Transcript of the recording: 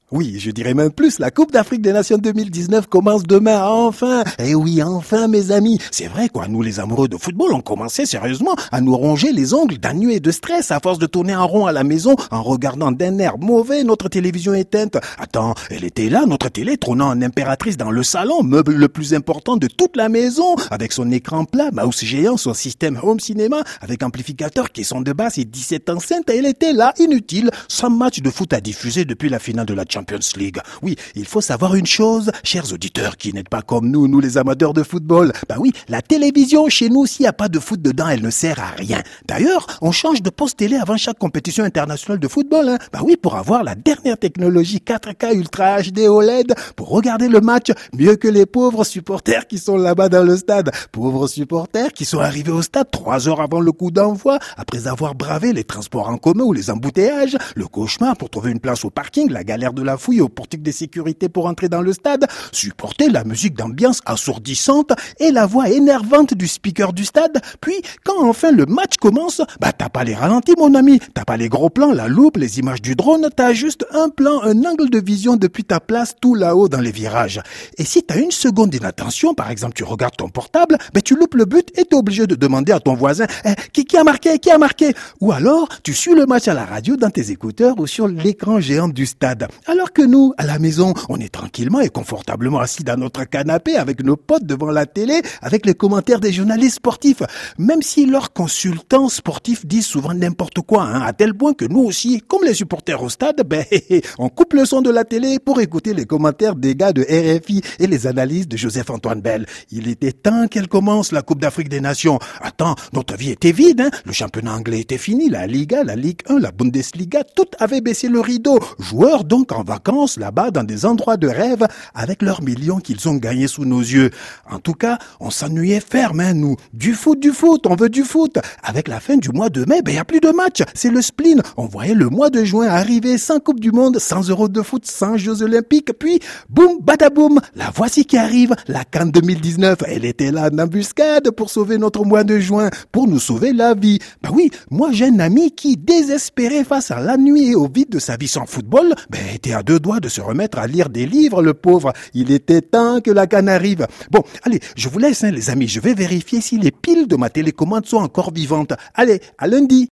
Oui, je dirais même plus, la Coupe d'Afrique des Nations 2019 commence demain, enfin. Eh oui, enfin mes amis. C'est vrai quoi, nous les amoureux de football, on commençait sérieusement à nous ronger les ongles d'ennui et de stress à force de tourner en rond à la maison en regardant d'un air mauvais notre télévision éteinte. Attends, elle était là, notre télé trônant en impératrice dans le salon, meuble le plus important de toute la maison, avec son écran plat, mouse géant, son système home cinéma, avec amplificateur, caisson de basse et 17 enceintes, elle était là, inutile, sans match de foot à diffuser depuis la finale de la Champions League. Oui, il faut savoir une chose, chers auditeurs qui n'êtes pas comme nous les amateurs de football. Bah oui, la télévision chez nous, s'il n'y a pas de foot dedans, elle ne sert à rien. D'ailleurs, on change de poste télé avant chaque compétition internationale de football. Bah oui, pour avoir la dernière technologie 4K Ultra HD OLED pour regarder le match mieux que les pauvres supporters qui sont là-bas dans le stade. Pauvres supporters qui sont arrivés au stade 3 heures avant le coup d'envoi, après avoir bravé les transports en commun ou les embouteillages, le cauchemar pour trouver une place au parking, la galère de la fouille au portique de sécurité pour entrer dans le stade, supporter la musique d'ambiance assourdissante et la voix énervante du speaker du stade. Puis, quand enfin le match commence, bah t'as pas les ralentis mon ami, t'as pas les gros plans, la loupe, les images du drone, t'as juste un plan, un angle de vision depuis ta place tout là-haut dans les virages. Et si t'as une seconde d'inattention, par exemple tu regardes ton portable, bah tu loupes le but et t'es obligé de demander à ton voisin qui a marqué. Ou alors tu suis le match à la radio dans tes écouteurs ou sur l'écran géant du stade. Alors que nous, à la maison, on est tranquillement et confortablement assis dans notre canapé avec nos potes devant la télé, avec les commentaires des journalistes sportifs. Même si leurs consultants sportifs disent souvent n'importe quoi, à tel point que nous aussi, comme les supporters au stade, on coupe le son de la télé pour écouter les commentaires des gars de RFI et les analyses de Joseph-Antoine Bell. Il était temps qu'elle commence, la Coupe d'Afrique des Nations. Attends, notre vie était vide, Le championnat anglais était fini, la Liga, la Ligue 1, la Bundesliga, tout avait baissé le rideau. Joueurs donc en vacances là-bas dans des endroits de rêve avec leurs millions qu'ils ont gagnés sous nos yeux. En tout cas, on s'ennuyait ferme, nous. Du foot, on veut du foot. Avec la fin du mois de mai, y a plus de match. C'est le spleen. On voyait le mois de juin arriver sans Coupe du Monde, sans Euro de foot, sans Jeux Olympiques. Puis, boum, badaboum, la voici qui arrive, la CAN 2019. Elle était là en embuscade pour sauver notre mois de juin, pour nous sauver la vie. Bah oui, moi j'ai un ami qui, désespéré face à l'ennui et au vide de sa vie sans football, était à 2 doigts de se remettre à lire des livres, le pauvre. Il était temps que la CAN arrive. Bon, allez, je vous laisse, les amis. Je vais vérifier si les piles de ma télécommande sont encore vivantes. Allez, à lundi.